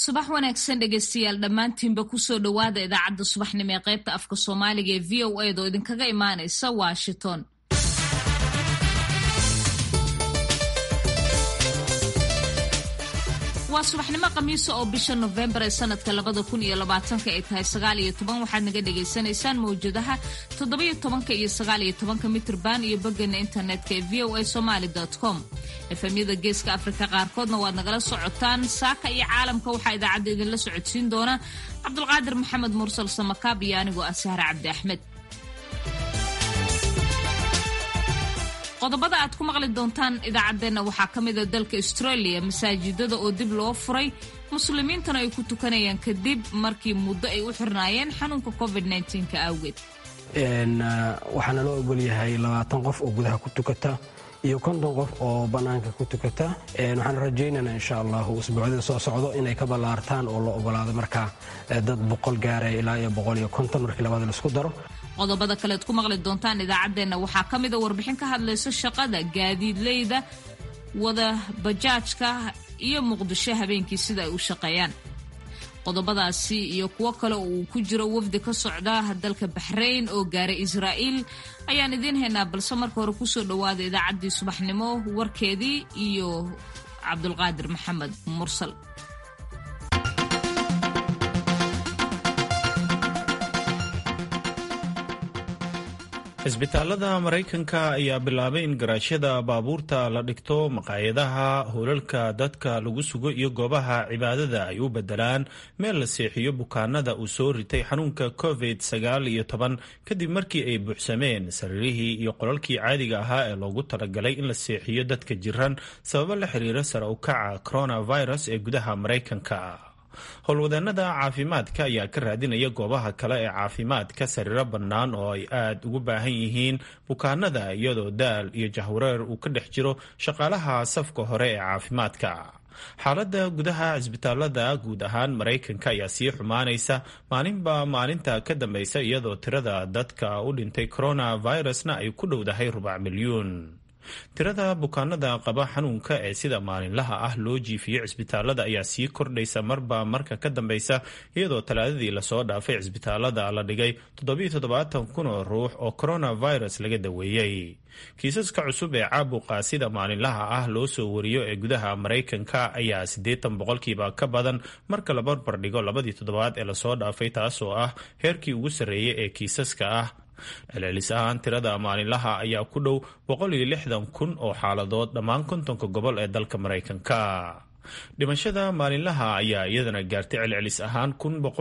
subax wanaagsan dhegaystayaal dhammaantiinba kusoo dhowaada idaacadda subaxnimo ee qaybta afka soomaaliga ee VOA da oo idinkaga imaanaysa Washington. waa subaxnimo khamiisa oo bisha November ee sanadka 2020 ay tahay 19 waxaad naga dhageysanaysaan mawjadaha 17 iyo 19 mitirban iyo boggeena internetka ee voasomali.com. efemyada geeska Afrika qaarkoodna waad nagala socotaan saaka iyo caalamka waxaa idaacadda idinla socodsiin doona Cabdulqaadir Maxamed Mursal Samakaab iyo anigoo ah Sahra Cabdi Axmed. qodobada aad ku maqli doontaan idaacadeena waxaa ka mid ah dalka Australia masaajidada oo dib loo furay muslimiintana ay ku tukanayaan kadib markii muddo ay u xirnaayeen xanuunka COVID-19 ka awgeed. waxaana loo ogol yahay 20 qof oo gudaha ku tukata iyo 50 qof oo banaanka ku tukata. waxaan rajaynaynaa insha Allah usbuucada soo socdo inay ka balaartaan oo loo ogolaado marka dad 100 gaaray ilaa 150 markii labada la isku daro. qodobada kale aad ku maqli doontaan idaacadeena waxaa ka mid ah warbixin ka hadlaysa shaqada gaadiidleyda wada bajaajka iyo Muqdisho habeenkii sida ay u shaqeeyaan. qodobadaasi iyo kuwo kale oo uu ku jiro wafdi ka socda dalka Bahrain oo gaaray Israa'iil ayaan idin haynaa balse marka hore kusoo dhowaada idaacaddii subaxnimo warkeedii iyo Cabdulqaadir Maxamed Mursal. isbitaalada Mareykanka ayaa bilaabay in garaashyada baabuurta la dhigto maqaayadaha, hoolalka dadka lagu sugo iyo goobaha cibaadada ay u bedelaan meel la seexiyo bukaanada uu soo ritay xanuunka COVID-19 kadib markii ay buuxsameen sariirihii iyo qolalkii caadiga ahaa ee loogu talagalay in la seexiyo dadka jiran sababo la xiriira sare u kaca coronavirus ee gudaha Mareykanka. howlwadeenada caafimaadka ayaa ka raadinaya goobaha kale ee caafimaadka sariiro bannaan oo ay aad ugu baahan yihiin bukaanada iyadoo daal iyo jahwareer uu ka dhex jiro shaqaalaha safka hore ee caafimaadka. xaaladda gudaha isbitaalada guud ahaan Mareykanka ayaa sii xumaanaysa maalinba maalinta ka dambaysa iyadoo tirada dadka u dhintay coronavirusna ay ku dhowdahay 4 milyuun. tirada bukaanada qaba xanuunka ee sida maalinlaha ah loo jiifiyo cisbitaalada ayaa sii kordhaysa marba marka ka dambaysa iyadoo talaadadii lasoo dhaafay cisbitaalada la dhigay 77,000 oo ruux oo coronavirus laga daweeyey. kiisaska cusub ee caabuqa sida maalinlaha ah loo soo wariyo ee gudaha Mareykanka ayaa 80% ka badan marka la barbar dhigo labadii toddobaad ee lasoo dhaafay taasoo ah heerkii ugu sarreeyay ee kiisaska ah. celcelis ahaan tirada maalinlaha ayaa ku dhow 160,000 oo xaaladood dhammaan 50 gobol ee dalka Mareykanka. dhimashada maalinlaha ayaa iyadana gaartay celcelis ahaan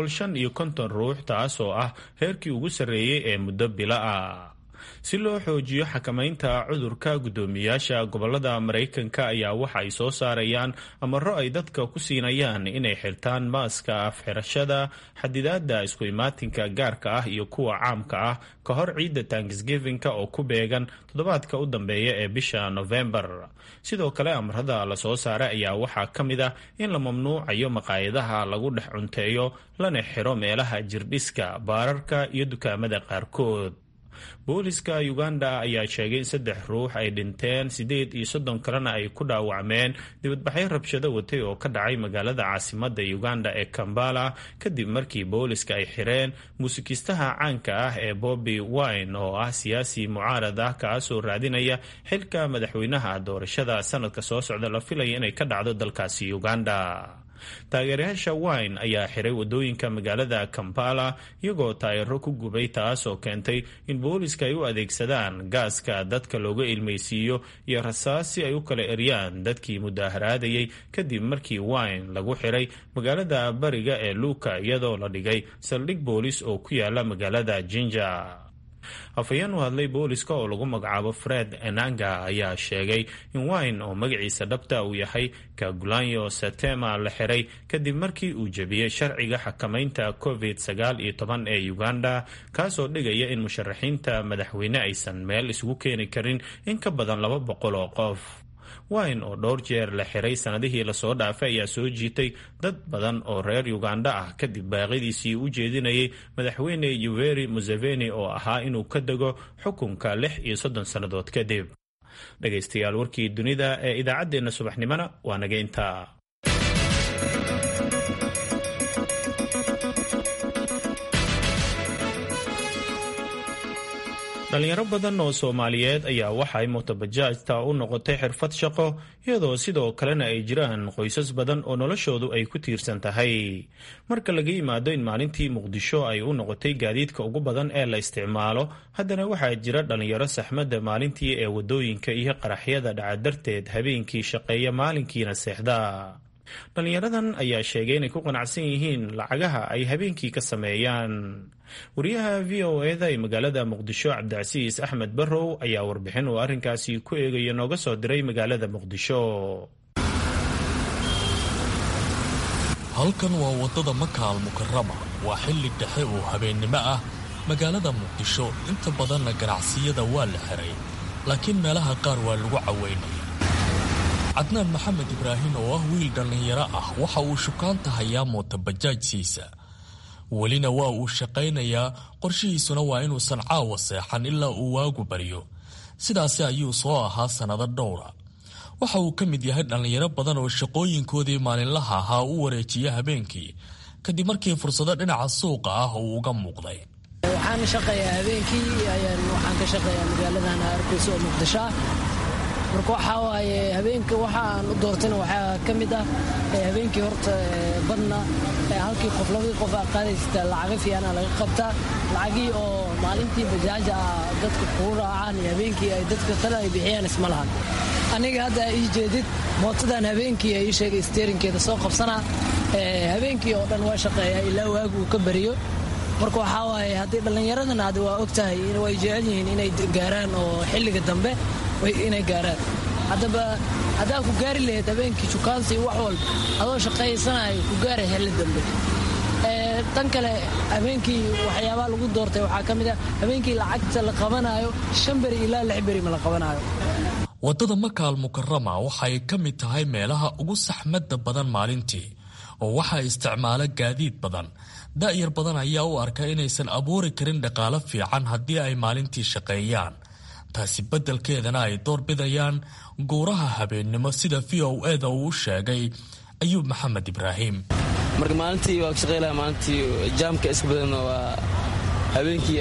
1,150 ruux taasoo ah heerkii ugu sarreeyay ee muddo bila ah. si loo xoojiyo xakamaynta cudurka guddoomiyaasha gobolada Mareykanka ayaa waxa ay soo saarayaan amaro ay dadka ku siinayaan inay xirtaan maaska afxirashada, xadidaadda isku imaatinka gaarka ah iyo kuwa caamka ah ka hor ciidda Thanksgiving-ka oo ku beegan toddobaadka u dambeeya ee bisha November. sidoo kale amarada la soo saaray ayaa waxaa ka mid ah in la mamnuucayo maqaayadaha lagu dhex cunteeyo lana xiro meelaha jirdhiska, baararka iyo dukaamada qaarkood. booliska Uganda ayaa sheegay in 3 ruux ay dhinteen 38 kalena ay ku dhaawacmeen dibadbaxyo rabshado watay oo ka dhacay magaalada caasimadda Uganda ee Kampala kadib markii booliska ay xireen muusikiistaha caanka ah ee Bobi Wine oo ah siyaasi mucaarad ah kaasoo raadinaya xilka madaxweynaha doorashada sanadka soo socda la filaya inay ka dhacdo dalkaasi Uganda. taageerayaasha Wine ayaa xiray wadooyinka magaalada Kampala iyagoo taayiro ku gubay taasoo keentay in booliska ay u adeegsadaan gaaska dadka looga ilmaysiiyo iyo rasaas si ay u kala eryaan dadkii mudaharaadayay kadib markii Wine lagu xiray magaalada bariga ee Luka iyadoo la dhigay saldhig boolis oo ku yaala magaalada Jinja. afhayeen u hadlay booliska oo lagu magacaabo Fred Enanga ayaa sheegay in Wine oo magaciisa dhabta uu yahay Kagulanyo Satema la xiray kadib markii uu jabiyay sharciga xakamaynta COVID-19 ee Uganda kaasoo dhigaya in musharaxiinta madaxweyne aysan meel isugu keeni karin in ka badan 200 oo qof. Wine oo dhowr jeer la xiray sanadihii la soo dhaafay ayaa soo jiitay dad badan oo reer Uganda ah kadib baaqidiisii u jeedinayay madaxweyne Yoweri Museveni oo ahaa inuu ka dago xukunka 36 sannadood kadib. dhagaystayaal warkii dunida ee idaacadeena subaxnimona waa naga intaa. dhalinyaro badan oo Soomaaliyeed ayaa waxay mootobajaajta u noqotay xirfad shaqo iyadoo sidoo kalena ay jiraan qoysas badan oo noloshoodu ay ku tiirsan tahay marka laga yimaado in maalintii Muqdisho ay u noqotay gaadiidka ugu badan ee la isticmaalo haddana waxaa jira dhalinyaro saxmadda maalintii ee wadooyinka iyo qaraxyada dhaca darteed habeenkii shaqeeya maalinkiina seexda dhalinyaradan ayaa sheegay inay ku qanacsan yihiin lacagaha ay habeenkii ka sameeyaan wariyaha VOA-da ee magaalada Muqdisho Cabdicasiis Axmed Barrow ayaa warbixin oo arrinkaasi ku eegaya nooga soo diray magaalada Muqdisho. halkan waa wadada Maka al-Mukarrama waa xilli dhexe oo habeennimo ah magaalada Muqdisho inta badanna ganacsiyada waa la xiray laakiin meelaha qaar waa lagu caweynaya. Cadnaan Maxamed Ibraahin oo ah wiil dhalinyaro ah waxa uu shukaanta hayaa mootobajaajsiisa welina waa uu shaqaynayaa qorshihiisuna waa inuusan caawa seexan ilaa uu waagu baryo sidaasi ayuu soo ahaa sanado dhowra waxa uu ka mid yahay dhalinyaro badan oo shaqooyinkoodii maalinlaha ahaa u wareejiya habeenkii kadib markii fursado dhinaca suuqa ah uu uga muuqday. waxaan shaqeeyaa habeenkii waxaan ka shaqeeyaa magaaladan Hargeysa oo Muqdisho marka waxa waaye habeenka waxaan u doortay waxa ka mid ah habeenkii horta badna halkii qof labadii qof qaadaysta lacag fiican laga qabta lacagii oo maalintii bajaaja dadka ku raacaan habeenkii ay dadka kale ay bixiyaan isma lahan aniga hadda ii jeedid mootadan habeenkii ay sheegay steerinkeeda soo qabsana habeenkii oo dhan waa shaqeeyaa ilaa waagu ka bariyo marka waxa waaye hadii dhalinyaradan aad waa ogtahay in way jecel yihiin inay gaaraan oo xilliga dambe way inay gaaraan hadaa ku gaari lahayd habeenkii jukaansi wax walba adoo shaqaysanayo ku gaaray xilli dambe tan kale habeenkii waxyaabaha lagu doortay waxaa ka mid ah habeenkii lacagta la qabanayo 5 beri ilaa 6 beri ma la qabanayo. wadada Maka al-Mukarrama waxay ka mid tahay meelaha ugu saxmadda badan maalintii oo waxa isticmaala gaadiid badan da'yar badan ayaa u arka inaysan abuuri karin dhaqaale fiican haddii ay maalintii shaqeeyaan taasi beddelkeedana ay doorbidayaan gooraha habeennimo sida VOA-da uu sheegay Ayuub Maxamed Ibraahim. marka maalintii waa shaqeylaa maalintii jaamka iska badan waa habeenkii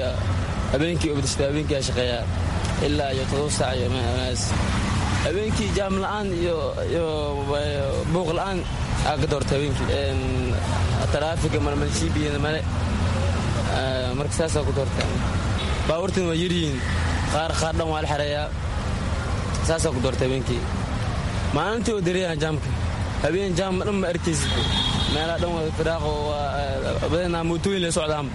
oo dadka habeenkii shaqeeyaa ilaa 7 saac iyo maas habeenkii jaam la'aan iyo buuq la'aan aga doortay habeenkii taraafiga marmalsiibiyada male marka saas ku doortay baawartan waa yiriin qaar dhan waa la xareeyaa saas ku doortay habeenkii maalintii oo dareeyaa jaamka habeen jaam dhan ma arkaysid meelaha dhan waa firaaqo badanaa mootooyin la socdaan.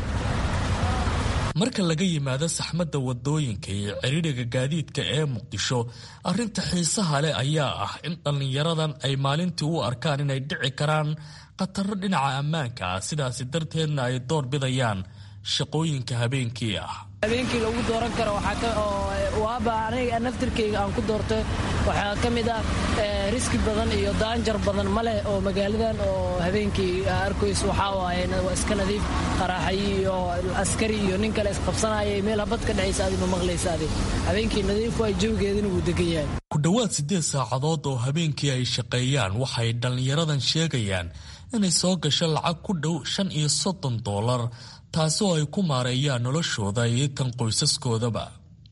marka laga yimaado saxmadda wadooyinka iyo ciriiriga gaadiidka ee Muqdisho arrinta xiisaha leh ayaa ah in dhalinyaradan ay maalintii u arkaan inay dhici karaan khataro dhinaca ammaanka ah sidaasi darteedna ay door bidayaan shaqooyinka habeenkii ah. habeenkii lagu dooran karo waaba aniga naftirkeyga aan ku doortay waxaa ka mid ah riski badan iyo daanjar badan male oo magaaladan oo habeenkii Hargeysa waxa waaye waa iska nadiif qaraxay iyo askari iyo nin kale isqabsanaya meel habad ka dhacaysa aad ma maqlaysaade habeenkii nadiif way joogeedina uu degan yahay. ku dhawaad 8 saacadood oo habeenkii ay shaqeeyaan waxay dhalinyaradan sheegayaan inay soo gasho lacag ku dhow $35 taasoo ay ku maareeyaan noloshooda iyo tan qoysaskoodaba.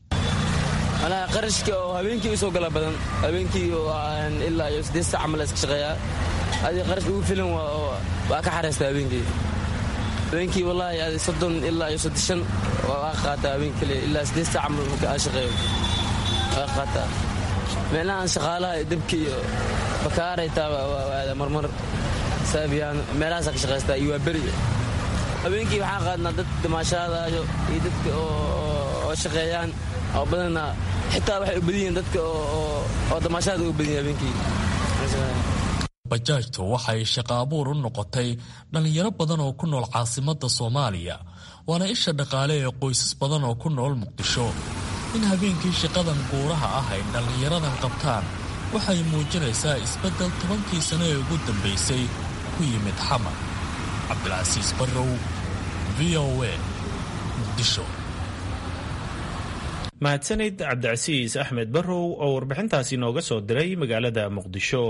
ana qarashka oo habeenkii soo gala badan habeenkii ilaa 8 saac ma la iska shaqeeyaa adii qarashka ugu filan waa ka xareystaa habeenkii wallahi 30 ilaa 35 waa qaata habeenkii ilaa 8 saac ma ka shaqeeyo waa qaata meelahan shaqaalaha dabka iyo bakaarayta waa marmar saabiyaan meelahaas ka shaqeystaa iyo bari habeenkii waxaan qaadnaa dad damaashaadaayo iyo dadka oo shaqeeyaan oo badanna xitaa waxay u badiyeen dadka oo damaashaada u badiyeen habeenkii. bajaajtu waxay shaqo abuur u noqotay dhalinyaro badan oo ku nool caasimadda Soomaaliya waana isha dhaqaale ee qoysas badan oo ku nool Muqdisho. in habeenkii shaqadan guuraha ah ay dhalinyaradan qabtaan waxay muujinaysaa isbeddel 10 sano ee ugu dambeysay ku yimid xamar. Cabdicasiis Barrow VOA Muqdisho. mahadsanid Cabdicasiis Axmed Barrow oo warbixintaasi nooga soo diray magaalada Muqdisho.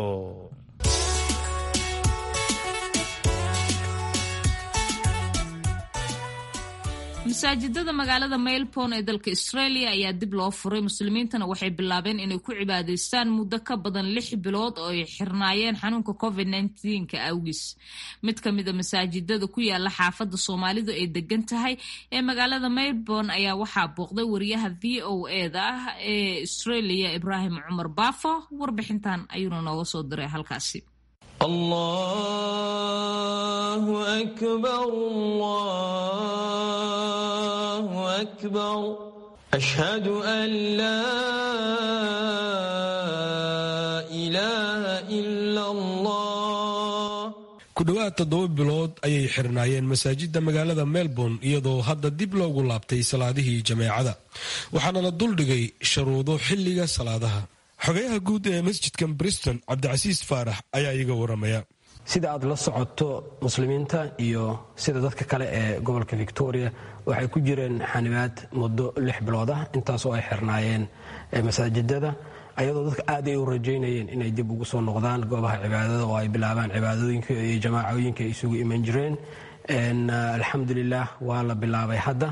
masaajidada magaalada Melbourne ee dalka Australia ayaa dib loo furay. muslimiintana waxay bilaabeen inay ku cibaadaystaan muddo ka badan 6 bilood oo ay xirnaayeen xanuunka COVID-19 awgiis. mid ka mid ah masaajidada ku yaala xaafadda Soomaalidu ay degan tahay ee magaalada Melbourne ayaa waxaa booqday wariyaha VOA-da ee Australia Ibrahim Cumar Baafo. warbixintan ayuu nooga soo diray halkaasi. الله أكبر الله أكبر أشهد أن لا إله إلا الله. ku dhowaad 7 bilood ayay xirnaayeen masaajidda magaalada Melbourne iyadoo hadda dib loogu laabtay salaadihii jameecada waxaana la duldhigay shuruudo xilliga salaadaha. xogayaha guud ee masjidkan Briston Cabdicasiis Faarax ayaa iga waramaya. sida aad la socoto muslimiinta iyo sida dadka kale ee gobolka Victoria waxay ku jireen xanibaad muddo 6 bilood ah intaasoo ay xirnaayeen masaajidada ayadoo dadka aad ay u rajeynayeen inay dib ugu soo noqdaan goobaha cibaadada oo ay bilaabaan cibaadooyinka iyo jamaacooyinka ay isugu iman jireen. alxamdulillaah waa la bilaabay hadda.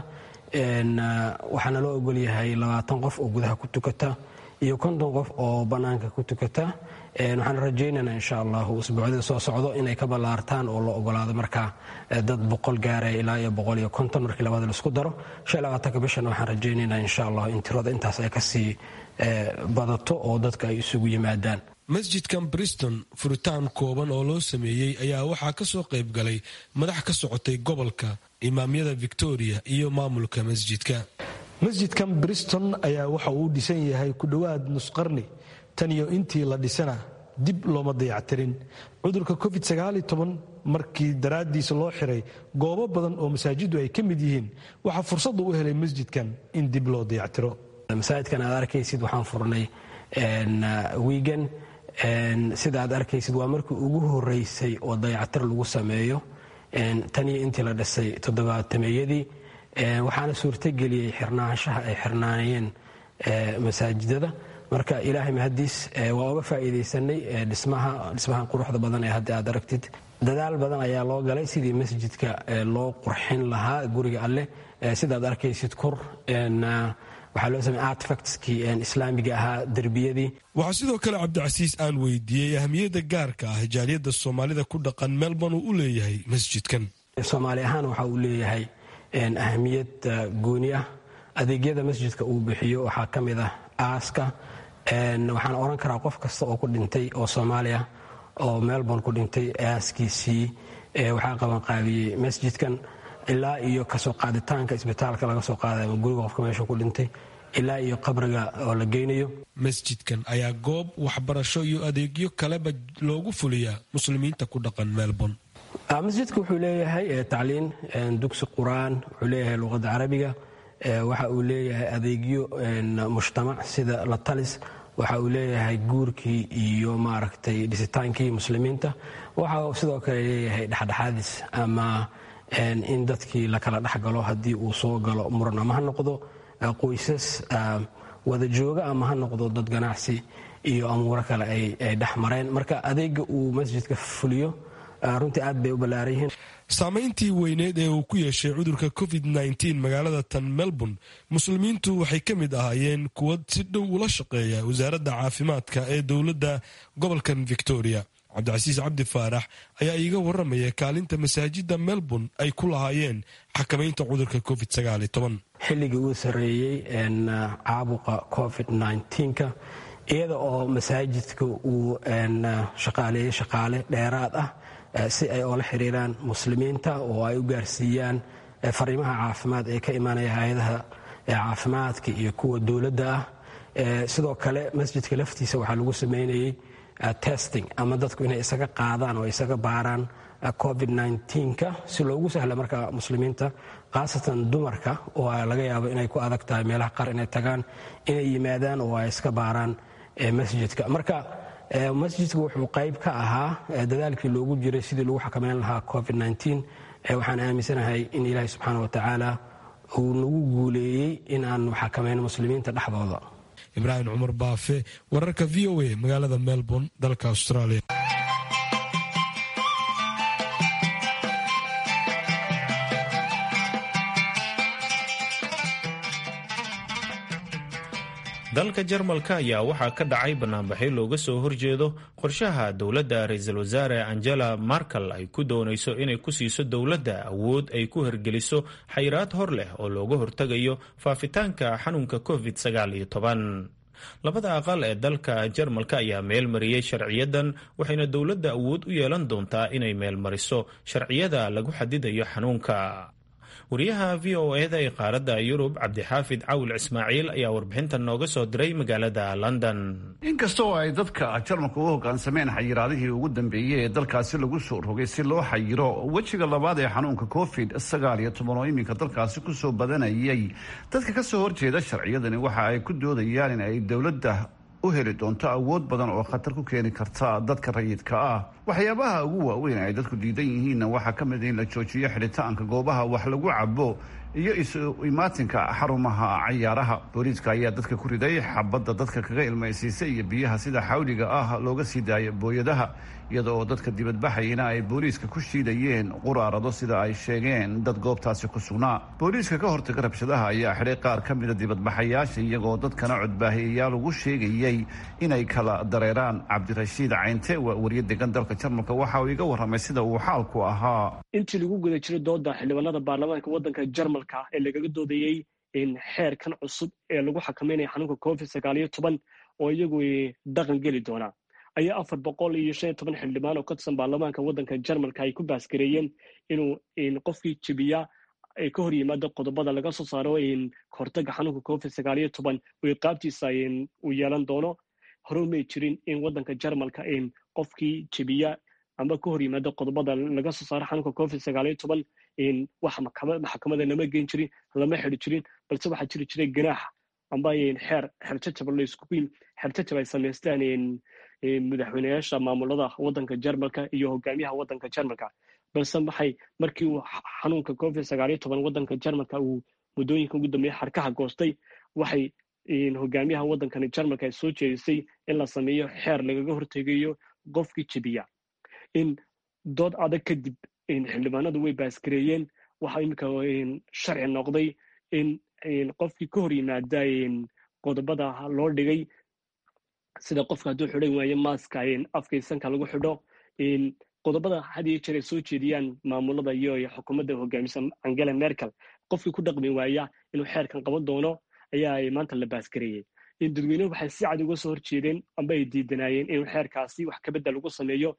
waxaana loo ogol yahay 20 qof oo gudaha ku tukata iyo 50 qof oo banaanka ku tukata. waxaan rajaynaynaa insha Allah usbuucda soo socdo inay ka balaartaan oo la ogolaado markaa dad 100 gaaray ilaa 150 markii labada la isku daro. 25 bishan waxaan rajaynaynaa insha Allah in tirada intaas ay ka sii badato oo dadka ay isugu yimaadaan. masjidkan Briston furitaan kooban oo loo sameeyay ayaa waxaa ka soo qayb galay madax ka socotay gobolka, imaamyada Victoria iyo maamulka masjidka. masjidkan Briston ayaa waxa uu dhisan yahay ku dhowaad nus qarni tan iyo intii la dhisana dib looma dayactirin. cudurka COVID-19 markii daraadiisa loo xiray goobo badan oo masaajidu ay ka mid yihiin waxaa fursad u helay masjidkan in dib loo dayactiro. masaajidkan aad arkaysid waxaan furnay weekend sida aad arkaysid waa markii ugu horeysay oo dayactir lagu sameeyo tan iyo intii la dhisay 7-meeyadii. waxaana suurtageliyey xirnaanshaha ay xirnaanayeen masaajidada. marka ilaahay mahadiis waa uga faa'iidaysanay dhismaha quruxda badan ee hadda aad aragtid. dadaal badan ayaa loo galay sidii masjidka loo qurxin lahaa guriga Alle. sidaad arkaysid waxaa loo sameeyay artifactskii islaamiga ahaa derbiyadii. waxaa sidoo kale Cabdicasiis aan weydiiyey ahmiyadda gaarka ah jaaliyadda Soomaalida ku dhaqan Melbourne uu u leeyahay masjidkan. Soomaali ahaan waxa uu leeyahay ahmiyad gooni ah. adeegyada masjidka uu bixiyo waxaa ka mid ah aaska. waxaan oran karaa qof kasta oo ku dhintay oo Soomaaliya oo Melbourne ku dhintay aaskiisii waxaa qaban qaabiyey masjidkan ilaa iyo kasoo qaaditaanka isbitaalka laga soo qaadayo guriga qofka meesha ku dhintay ilaa iyo qabriga oo la geynayo. masjidkan ayaa goob waxbarasho iyo adeegyo kaleba loogu fuliyaa muslimiinta ku dhaqan Melbourne. masjidku wuxuu leeyahay tacliin, dugsi quraan, wuxuu leeyahay luqadda carabiga, waxa uu leeyahay adeegyo mujtamac sida la talis, waxa uu leeyahay guurkii iyo maaragtay dhisitaankii muslimiinta, waxa sidoo kale leeyahay dhexdhexaadis ama in dadkii la kala dhexgalo haddii uu soo galo muran ama ha noqdo qoysas wada jooga ama ha noqdo dad ganacsi iyo amuuro kale ay dhex mareen. marka adeega uu masjidka fuliyo runtii aad bay u ballaaran yihiin. saamayntii weyneed ee uu ku yeeshay cudurka COVID-19 magaalada tan Melbourne muslimiintu waxay ka mid ahaayeen kuwa si dhow ula shaqeeya wasaaradda caafimaadka ee dowladda gobolkan Victoria. Cabdicasiis Cabdi Faarax ayaa iiga waramaya kaalinta masaajidda Melbourne ay ku lahaayeen xakamaynta cudurka COVID-19. xilligii uu sareeyay caabuqa COVID-19 iyada oo masaajidka uu shaqaaleeyay shaqaale dheeraad ah si ay oola xiriiraan muslimiinta oo ay u gaarsiiyaan fariimaha caafimaad ee ka imaanaya hay-adaha caafimaadka iyo kuwa dowladda ah. sidoo kale masjidka laftiisa waxaa lagu sameynayay testing ama dadku inay isaga qaadaan oo isaga baaraan COVID-19 si loogu sahla marka muslimiinta khaasatan dumarka oo laga yaabo inay ku adag tahay meelaha qaar inay tagaan inay yimaadaan oo ay iska baaraan masjidka. marka masjidku wuxuu qayb ka ahaa dadaalkii loogu jiray sidii lagu xakameyn lahaa COVID-19. waxaan aaminsanahay in ilaahay subxaana wa tacaala uu nagu guuleeyey in aanu xakameyn muslimiinta dhexdooda. Ibrahim Cumar Baafe, wararka VOA, magaalada Melbourne, dalka Australia. dalka jarmalka ayaa waxaa ka dhacay banaanbaxyo looga soo horjeedo qorshaha dowladda ra-iisul wasaare angela markel ay ku doonayso inay ku siiso dowladda awood ay ku hirgeliso xayiraad hor leh oo looga hortegayo faafitaanka xanuunka covid-19. labada aqal ee dalka jarmalka ayaa meel mariyey sharciyadan, waxayna dowladda awood u yeelan doontaa inay meel mariso sharciyada lagu xadidayo xanuunka. wariyaha v o eda ee qaaradda yurub cabdixaafid cawil ismaaciil ayaa warbixintan nooga soo diray magaalada london. inkastoo ay dadka jarmalka u hoggaansameen xayiraadihii ugu dambeeyey ee dalkaasi lagu soo rogay si loo xayiro wejiga labaad ee xanuunka covid-19 oo iminka dalkaasi kusoo badanayay, dadka ka soo horjeeda sharciyadani waxa ay ku doodayaan in ay dowladda u heli doonto awood badan oo khatar ku keeni karta dadka rayidka ah. waxyaabaha ugu waaweyn ay dadku diidan yihiinna waxaa ka mid in la joojiyo xidhitaanka goobaha wax lagu cabo iyo isu imaatinka xarumaha cayaaraha. booliiska ayaa dadka ku riday xabadda dadka kaga ilmaysiisay iyo biyaha sida xawliga ah looga sii daayo booyadaha, iyada oo dadka dibadbaxayna ay booliiska ku shiidayeen quraarado sida ay sheegeen dad goobtaasi ku sugnaa. booliiska ka hortaga rabshadaha ayaa xidhay qaar ka mida dibadbaxayaasha, iyagoo dadkana codbaahiyayaal ugu sheegayay inay kala dareeraan. cabdirashiid caynte waa wariye degan dalka jarmalka, waxa uu iga warramay sida uu xaalku ahaa intii lagu guda jiro dooda xildhibaanada baarlamaanka waddanka jarmalka ee lagaga doodayey in xeerkan cusub ee lagu xakameynaya xanuunka covid-19 oo iyagu dhaqan geli doona, ayaa 415 xildhibaan oo ka tirsan baarlamaanka waddanka jarmalka ay ku baasgareeyeen inuu qofkii jebiya ay ka hor yimaado qodobada laga soo saaro kahortaga xanuunka covid-19 oo qaabtiisa uu yeelan doono. hore umay jirin in waddanka jarmalka qofkii jebiya amba ka hor yimaado qodobada laga soo saaro xanuunka covid-19 wax maxkamada lama geen jirin, lama xidhi jirin, balse waxaa jiri jiray ganaax amba xeerjajab ay samaystaan madaxweyneyaasha maamulada waddanka jarmalka iyo hogaamiyaha waddanka jarmalka. balse markii uu xanuunka covid-19 waddanka jarmalka uu muddooyinka ugu dambeeyay xarkaha goostay, waxay hogaamiyaha waddankani jarmalka ay soo jeedisay in la sameeyo xeer lagaga hortegayo qofkii jebiya. in dood adag kadib xildhibaanadu way baasgareeyeen. waxaa iminka sharci noqday in qofkii ka hor yimaada qodobada loo dhigay, sida qofka hadduu xidhan waayo maaska afkaysanka lagu xidho, qodobada had iyo jeer ay soo jeediyaan maamulada iyo xukuumadda hogaamisa angela merkel, qofkii ku dhaqmi waaya inuu xeerkan qaban doono ayaa maanta la baasgareeyey. dadweynuhu waxay si cad uga soo horjeedeen amba ay diidanaayeen inuu xeerkaasi wax kabedel lagu sameeyo.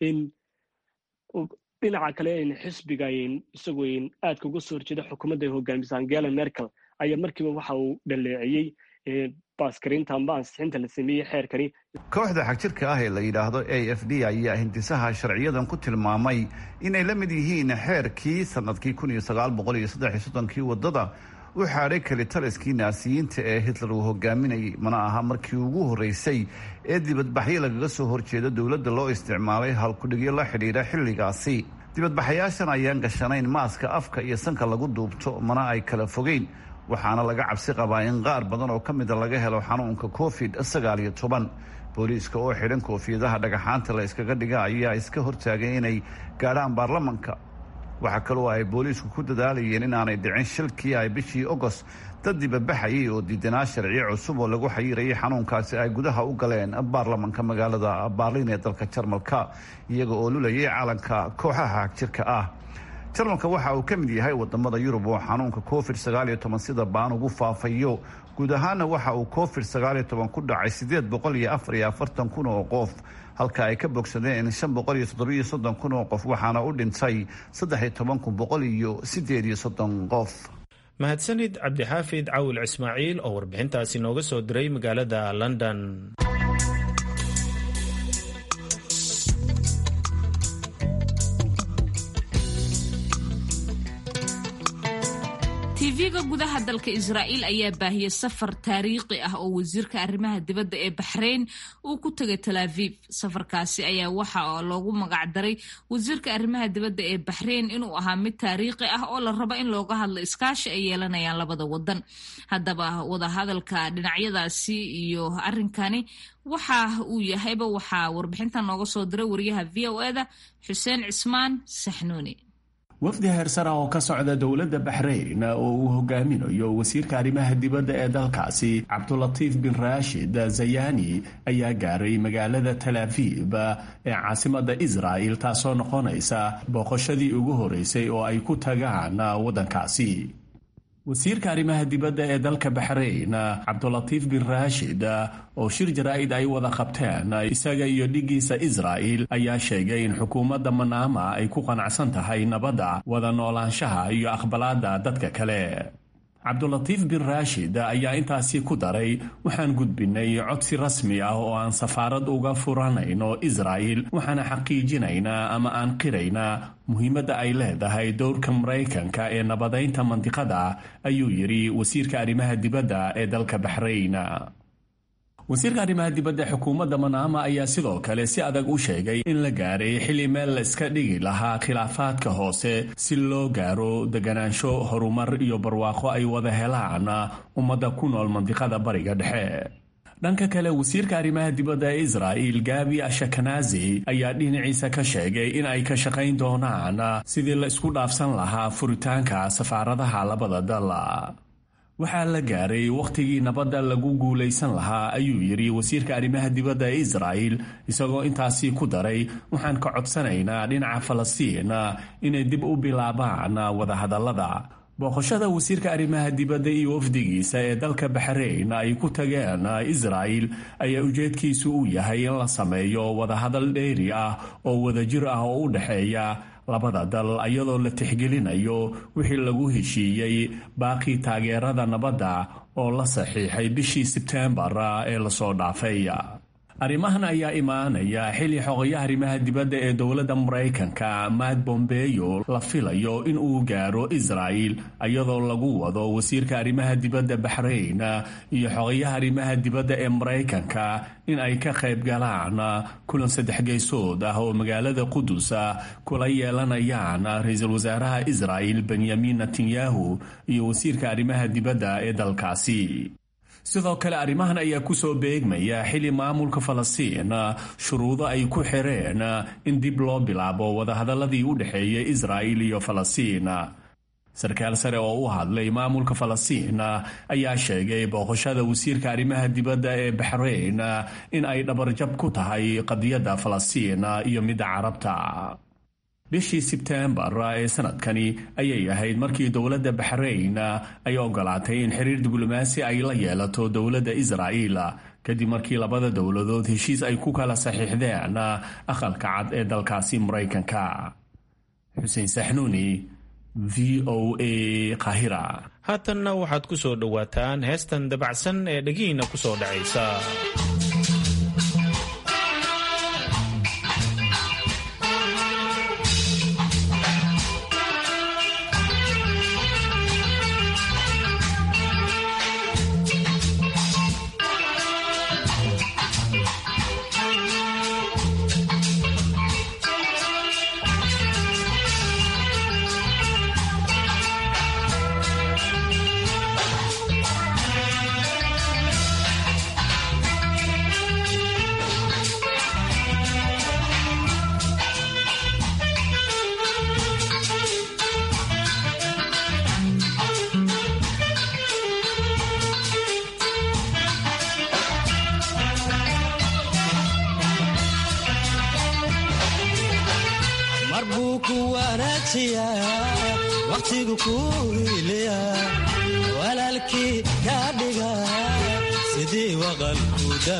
dhinaca kale xisbiga isagoo aadka uga soo horjeeda xukuumadda hogaamisa angela merkel ayaa markiiba waxa uu dhaleeceeyey baaskarinta amba ansixinta la sameeyey xeerkani. kooxda xagjirka ah ee la yidhaahdo AFD ayaa hindisaha sharciyadan ku tilmaamay inay la mid yihiin xeerkii sanadkii 1933 wadada u xaaray kalitaliskii naasiyiinta ee Hitler uu hogaaminayay. mana aha markii ugu horeysay ee dibadbaxyo lagaga soo horjeeda dowladda loo isticmaalay halkudhigyo la xidhiidha xilligaasi. dibadbaxayaashan ayaan gashanayn maaska afka iyo sanka lagu duubto, mana ay kala fogeyn, waxaana laga cabsi qabaa in qaar badan oo ka mida laga helo xanuunka covid-19. booliiska oo xidhan koofiyadaha dhagaxaanta la iskaga dhiga ayaa iska hortaagay inay gaadhaan baarlamanka. waxaa kaloo ay booliisku ku dadaalayeen inaanay dhicin shilkii ay bishii August dad dibadbaxayay oo diidanaa sharciyo cusub oo lagu xayirayay xanuunkaasi ay gudaha u galeen baarlamanka magaalada Berlin ee dalka Jarmalka, iyaga oo lulayay calanka kooxaha xagjirka ah. jarmalka waxa uu ka mid yahay wadamada Yurub oo xanuunka covid-19 sida baan ugu faafayo. guud ahaana waxa uu covid-19 ku dhacay 844 kun oo qof, halka ay ka bogsadeen 537 kun oo qof, waxaana u dhintay 13,138 qof. mahadsanid cabdixaafid cawil ismaaciil oo warbixintaasi nooga soo diray magaalada London. tv-ga gudaha dalka Israa'iil ayaa baahiyey safar taariikhi ah oo wasiirka arrimaha dibadda ee Baxrayn uu ku tagay Tel Aviv. safarkaasi ayaa waxa loogu magac daray wasiirka arrimaha dibadda ee Baxrayn inuu ahaa mid taariikhi ah oo la rabo in looga hadlo iskaashi ay yeelanayaan labada wadan. haddaba wadahadalka dhinacyadaasi iyo arrinkani waxa uu yahayba waxaa warbixintan nooga soo diray wariyaha VOA-da Xuseen Cismaan Saxnuuni. wafdi heersara oo ka socda dowladda baxrayn oo uu hogaaminayo wasiirka arrimaha dibadda ee dalkaasi cabdulatiif bin raashid zayani ayaa gaaray magaalada Tel Aviv ee caasimadda Israa'il taasoo noqonaysa booqashadii ugu horeysay oo ay ku tagaan waddankaasi. wasiirka arrimaha dibadda ee dalka baxrayn cabdulatiif bin raashid oo shir jaraa'id ay wada qabteen isaga iyo dhigiisa Israa'il ayaa sheegay in xukuumadda Manaama ay ku qanacsan tahay nabadda wada noolaanshaha iyo aqbalaadda dadka kale. cabdulatiif bin raashid ayaa intaasi ku daray waxaan gudbinay codsi rasmi ah oo aan safaarad uga furanayno Israa'il waxaana xaqiijinaynaa ama aan qiraynaa muhiimadda ay leedahay dowrka Maraykanka ee nabadaynta mantiqada ayuu yiri wasiirka arrimaha dibadda ee dalka Baxrayn. wasiirka arrimaha dibadda xukuumadda Manaama ayaa sidoo kale si adag u sheegay in la gaaray xilli meel la iska dhigi lahaa khilaafaadka hoose si loo gaaro deganaansho horumar iyo barwaaqo ay wada helaan ummadda ku nool mantiqada bariga dhexe. dhanka kale wasiirka arrimaha dibadda ee Israa'il Gabi Ashkenazi ayaa dhinaciisa ka sheegay in ay ka shaqayn doonaan sidii la isku dhaafsan lahaa furitaanka safaaradaha labada dal. waxaa la gaaray wakhtigii nabadda lagu guulaysan lahaa ayuu yiri wasiirka arrimaha dibadda ee Israa'il isagoo intaasi ku daray waxaan ka codsanaynaa dhinaca Falastiin inay dib u bilaabaan wada hadallada. booqashada wasiirka arrimaha dibadda iyo wafdigiisa ee dalka Baxrayn ay ku tageen Israa'il ayaa ujeedkiisu u yahay in la sameeyo wada hadal dheeri ah oo wadajir ah oo u dhaxeeya labada dal iyadoo la tixgelinayo wixii lagu heshiiyey baaqi taageerada nabadda oo la saxiixay bishii Sebtembar ee la soo dhaafay. arrimahan ayaa imaanaya xilli xogayaha arrimaha dibadda ee dowladda Maraykanka Mike Pompeo la filayo in uu gaaro Israa'il iyadoo lagu wado wasiirka arrimaha dibadda Baxrayn iyo xogayaha arrimaha dibadda ee Maraykanka in ay ka qayb galaan kulan saddex geysood ah oo magaalada Qudus kula yeelanayaan ra'iisul wasaaraha Israa'il Benjamin Netanyahu iyo wasiirka arrimaha dibadda ee dalkaasi. sidoo kale arrimahan ayaa ku soo beegmaya xilli maamulka Falastiin shuruudo ay ku xireen in dib loo bilaabo wada hadaladii u dhaxeeyay Israa'il iyo Falastiin. sarkaal sare oo u hadlay maamulka Falastiin ayaa sheegay booqashada wasiirka arrimaha dibadda ee Baxrayn in ay dhabarjab ku tahay qadiyadda Falastiin iyo midda Carabta. bishii Sebtembar ee sanadkani ayay ahayd markii dowladda Baxrayn ay ogolaatay in xiriir diblomaasi ay la yeelato dowladda Israa'il kadib markii labada dowladood heshiis ay ku kala saxiixdeen aqalka cad ee dalkaasi Maraykanka. Xuseen Saxnuuni, VOA Qaahira. haatanna waxaad ku soo dhowaataan heestan dabacsan ee dhagiina ku soo dhacaysa. waqtigu ku hiliya walaalkii ka dhiga sidii waqalkuda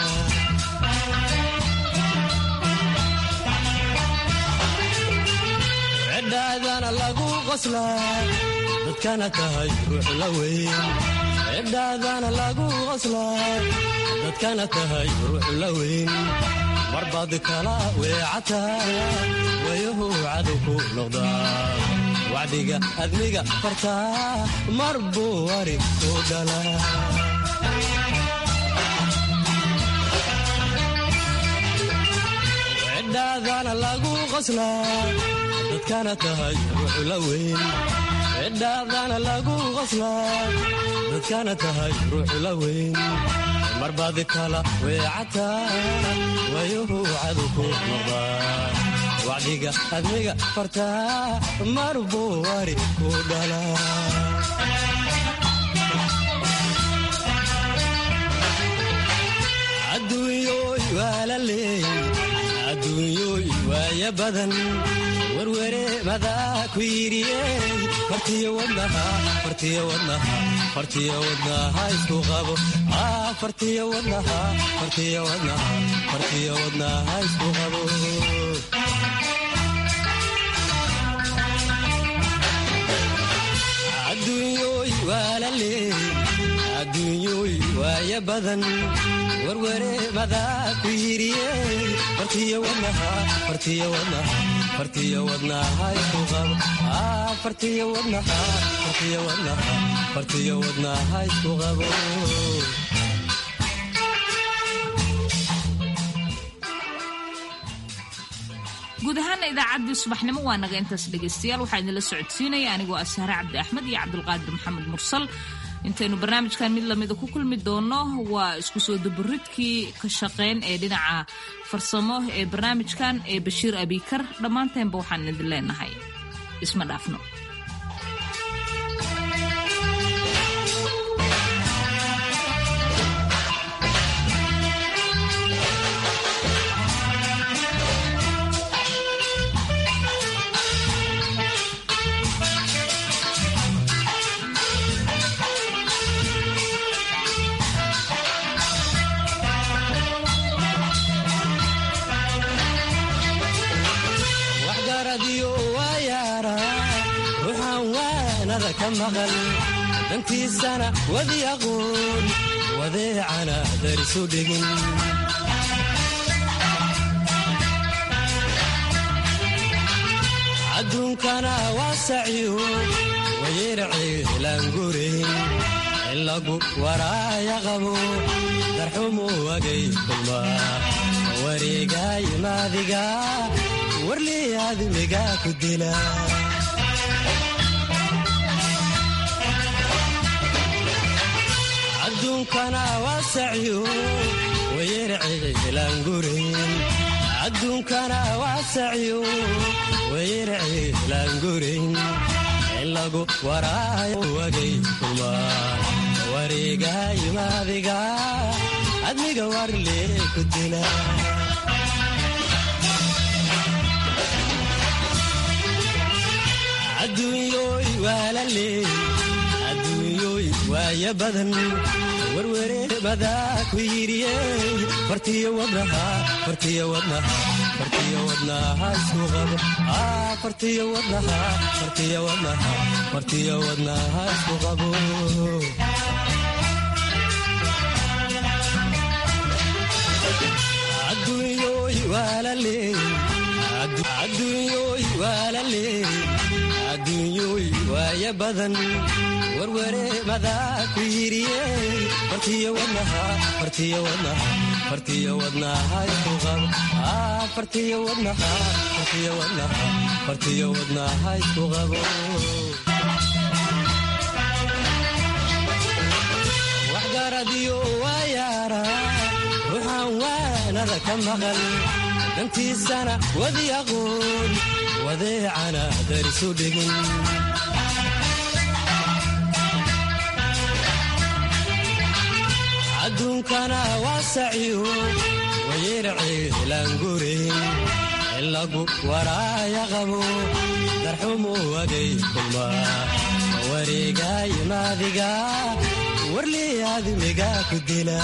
cidhaadana lagu qoslaa dadkana tahay ruux la weyn cidhaadana lagu qoslaa dadkana tahay ruux la weyn marbaad kala weecataa wayuhu cadow ku noqdaa wacdiga admiga fartaa mar buu warig ku dhalaa cidhaadana lagu qoslaa dadkana tahay ruux la weyn cidhaadana lagu qoslaa dadkana tahay ruux la weyn marbaad kala weecataa wayuhu cadow ku noqdaa wacdiga admiga fartaa marbuu wari ku dhala adduunyoy waa la leey adduunyoy waaya badan werwere madaa ku yidhiyey fartiyo wadnaha fartiyo wadnaha fartiyo wadnaha isku qabo fartiyo wadnaha fartiyo wadnaha fartiyo wadnaha isku qabo adduunyoy waa la leey adduunyoy waaya badan werwere madaa ku yidhiyey fartiyo wadnaha fartiyo wadnaha fartiyo wadnaha isku qabo fartiyo wadnaha fartiyo wadnaha fartiyo wadnaha isku qabo guud ahaana idaacaddii subaxnimo waa naga intaas dhegaystayaal waxaa idinla socodsiinaya anigoo asahre cabdi axmed iyo cabdulqaadir maxamed mursal intaynu barnaamijkan mid lamida ku kulmi doono waa isku soo dabaridkii ka shaqeyn ee dhinaca farsamo ee barnaamijkan ee bashiir abikar dhammaanteenba waxaan idin leenahay isma dhaafno dantiisana wadi aqoon wadeecana darisu dhigin adduunkana waasaciyo wayerciilaangurayn in lagu waraaya qabo darxumu wagay kulmaa wareegaayimaadiga warlii admiga ku dila adduunkana waasaciyo wayerciilaangurayn adduunkana waasaciyo wayerciilaangurayn in lagu waraayo wagay kulmaa wareegaayimaadiga admiga warlee ku dila adduunyoy waa la leey adduunyoy waaya badan werwere madaa ku yidhiyey fartiyo wadnaha fartiyo wadnaha fartiyo wadnaha isku qabo fartiyo wadnaha fartiyo wadnaha fartiyo wadnaha isku qabo adduunyoy waa la leey adduunyoy waa la leey adduunyoy waaya badan werwere madaa ku yidhiyey fartiyo wadnaha fartiyo wadnaha fartiyo wadnaha isku qabo fartiyo wadnaha fartiyo wadnaha fartiyo wadnaha isku qabo waxgaradiyo waa yaara ruuxaan waanada ka maqan dantiisana wadi aqoon wadeecana darisu dhigin adduunkana waasaciyo wayerciilaangurayn in lagu waraaya qabo darxumu wagay kulmaa wareegaayimaadiga warlii admiga ku dila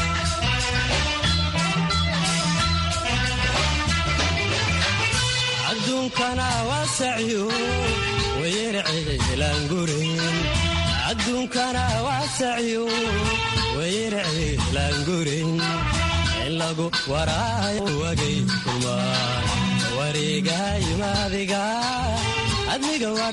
adduunkana waasaciyo wayerciilaangurayn adduunkana waasaciyo wayerciilaangurayn in lagu waraayo wagay kulmaa wareegaayimaadiga admiga